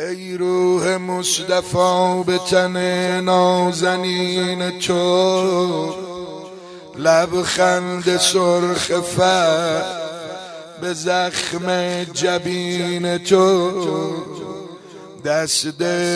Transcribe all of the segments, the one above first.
ای روح مصطفی به تن نازنین تو، لبخند سرخ فر به زخم جبین تو، دست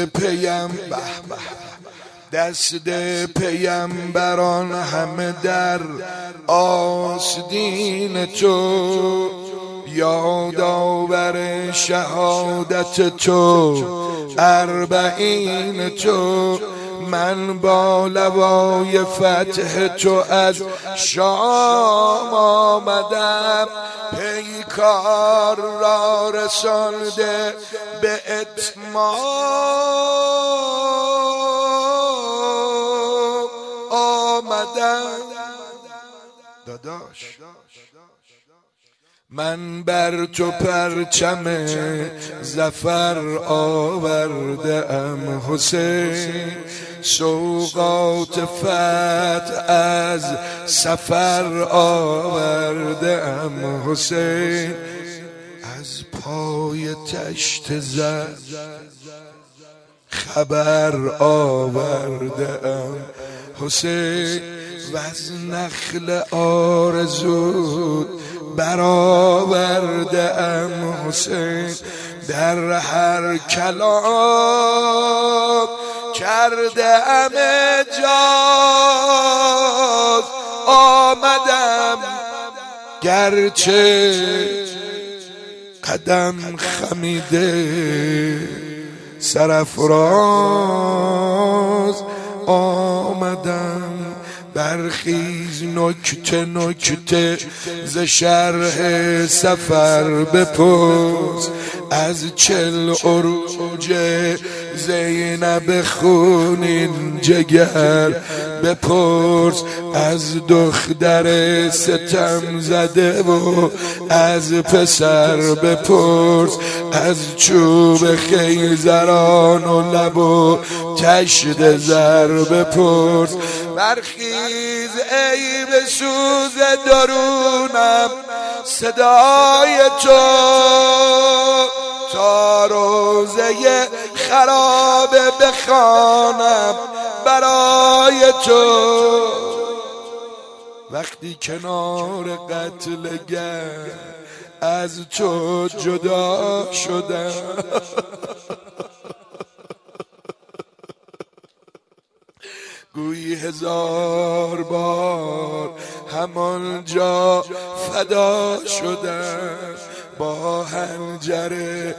پیمبران همه در آستین تو، یادآور شهادت تو اربعین تو، من با لوای فتح تو از شام آمدم، پیکار را رسانده به اتمام آمدم. داداش من بر تو پرچم ظفر آورده ام حسین، سوغات فتح از سفر آورده ام حسین، از پای تشت زر خبر آورده ام حسین، و از نخل آرزود برآورده ام حسین، در هر کلام کرده ام اجاز آمدم، گرچه قدم خمیده سرافراز آمدم. برخیز نکته نکته ز شرح سفر بپرس، از 40 عروج زینب خونین جگر بپرس، از دختر ستم زده و از پسر بپرس، از چوب خیزران و لب و تشت زر بپرس. برخیز ای به سوز درونم صدای تو، تا روزه خرابه بخوانم برای تو. وقتی کنار قتل گر از تو جدا شدم، گویی 1000 بار همانجا فدا شدم، با حنجر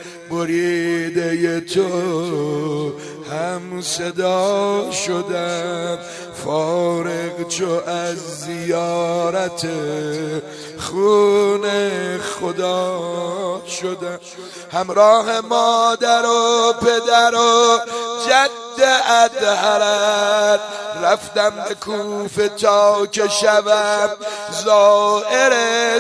بریده تو هم صدا شدم، فارغ چو از زیارت خون خدا شدم. همراه مادر و پدر و جد ادهرت رفتم به کوفه تا که شوم زائر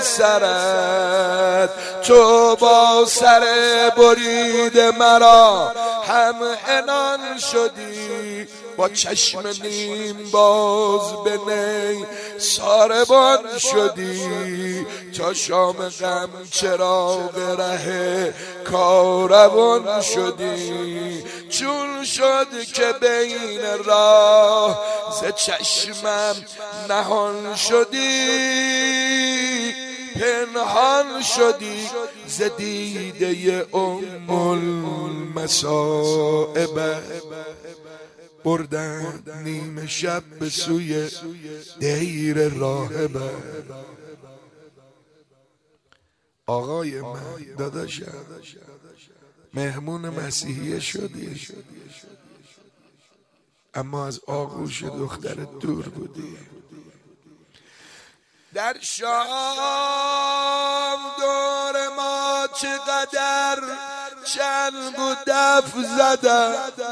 سرت، تو با سر برید مرا هم عنان شدی، با چشم نیم باز به نی ساربان شدی، تا شام غم چراغ ره کاروان شدی. چون شد که بین راه ز چشمم نهان شدی، پنهان شدی ز دیده ام المصائب، بردن نیم شب به سوی دیر راهبه. آقای من، داداشم، مهمون مسیحیه شدی، اما از آغوش دخترت دور بودی. در شام دور ما چقدر چنگ و دف زدن،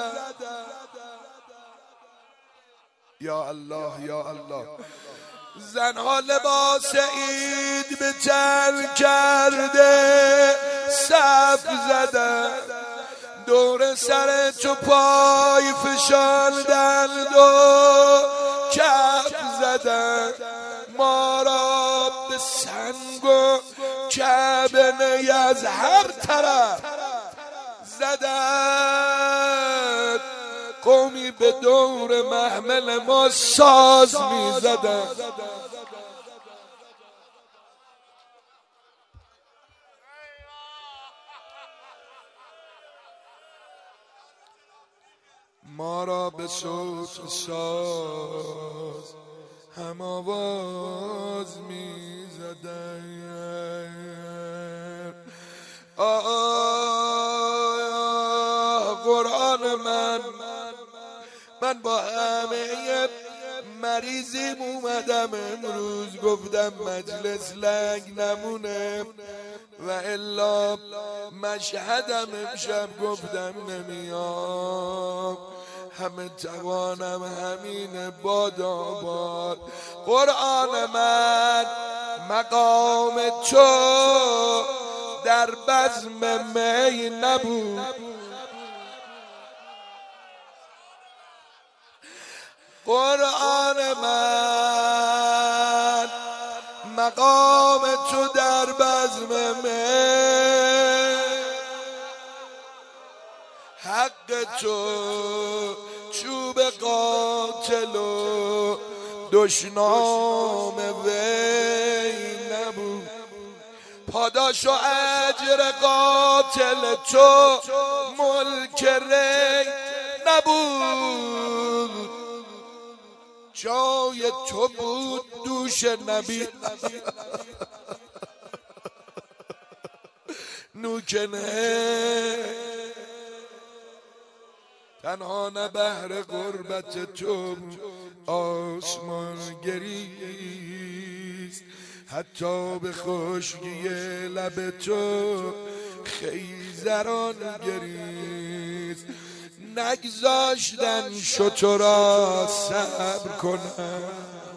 یا الله یا الله. زنها لباس عید به تن کرده صف زدن، دور سر تو پای فشاندند و کف زدن، ما را به سنگ و کعبه از هر طرف زدن، قومی به دور محمل ما ساز می زدن. ما را به صوت ساز هم آواز می زدن. قرآن من با همه مریضیم اومدم امروز، گفتم مجلس لنگ نمونه و الا مشهدم امشب گفتم نمیام، همه توانم همین باد. قرآن من مقام تو در بزم می نبود، قرآن من مقام تو در بزم می، حق تو چوب قاتل و دشنام وی نبود، پاداش و اجر قاتل تو ملک ری نبود، جای تو بود دوش نبی نوکنه، تنها نه بهر غربت تو آسمان گریست، حتی به خشکی لب تو خیزران گریست، نگذاشتن شترا صبر کنن،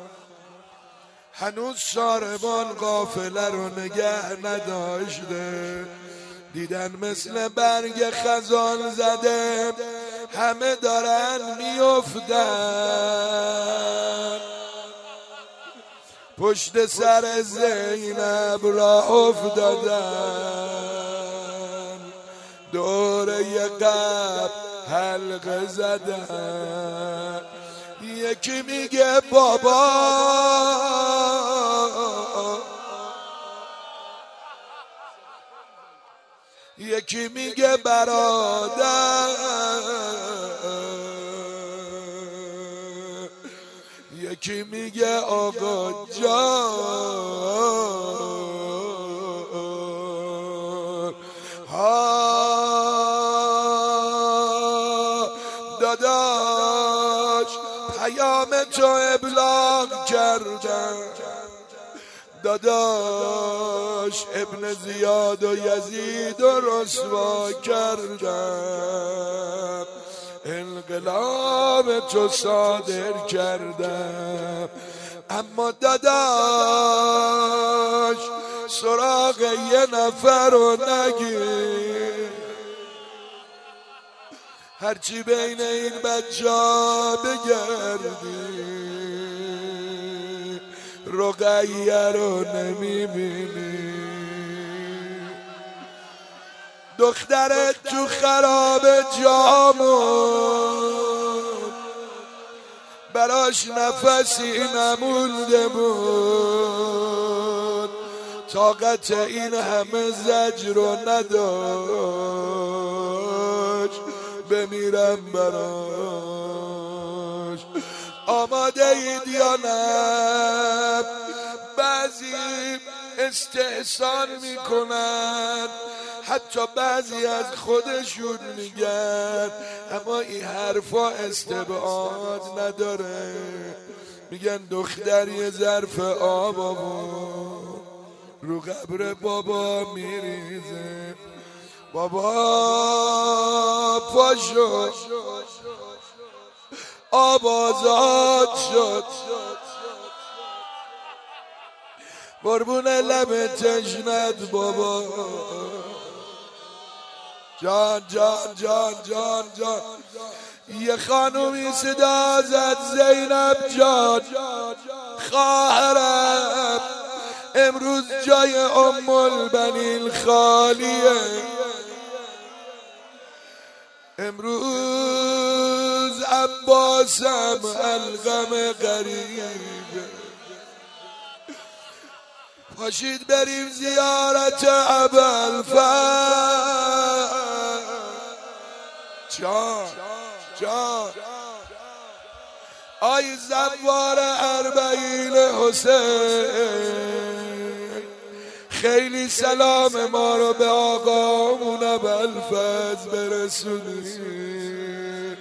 هنوز ساربان قافله رو نگه نداشته، دیدن مثل برگ خزان زده همه دارن میافتن، پشت سر زینب را افتادن، دوره قبر حلقه زدن، یکی میگه بابا، یکی میگه برادر، یکی میگه آقا جان، داداش پیام تو ابلاغ کردم، داداش ابن زیاد و یزید و رسوا کردم، انقلاب تو صادر کردم، اما داداش سراغ یه نفر رو نگیر، هرچی بین این بچه ها بگردی رقیه رو نمیبینی، دخترت تو خراب جامون براش نفسی نمونده بود، طاقت این همه زجر رو نداشت، بمیرم براش. آماده اید یا نه؟ بعضی استحسان میکنن، حتی بعضی از خودشون میگن، اما این حرفا استبعاد نداره، میگن دختر یه ظرف آب آورد رو قبر بابا میریزه، بابا پاشو آب آزاد شد، قربون لب تشنت بابا، جان جان جان جان جان. یه خانومی صدا زد زینب جان خواهرم امروز جای ام البنین خالیه، امروز عباسم الغم غریبه، پاشید بریم زیارت ابوالفضل. جان آی زوار اربعین حسین، خیلی سلام ما رو به آقامون ابوالفضل برسونید.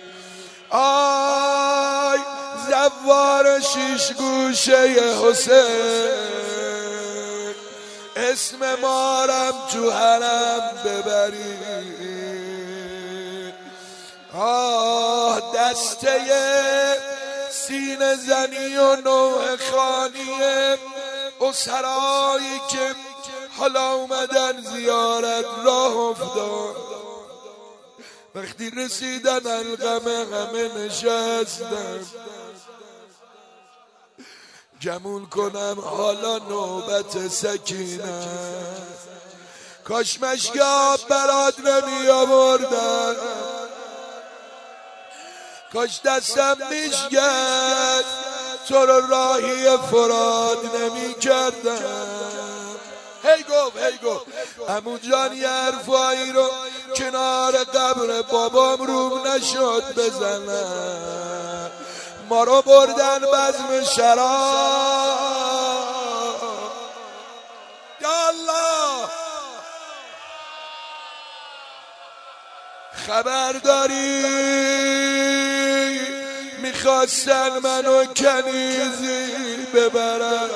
آی زوار شیش گوشه حسین، اسم مارم تو حرم ببرید. دسته سینه زنی و نوح خانی اسرایی که حالا اومدن زیارت راه افتاد، وقتی رسیدن الغم همه نشستن. گمون کنم حالا نوبت سکینه، کاش مشک آب برات نمی آوردن، کاش دستم میشگد تو رو راهی فرات نمی کردم. هی گفت عمو جان یه حرفایی رو کنار قبر بابام روم نشد بزنم، ما رو بردن بزم شراب. یا الله خبر داری میخواستن منو کنیزی ببرن،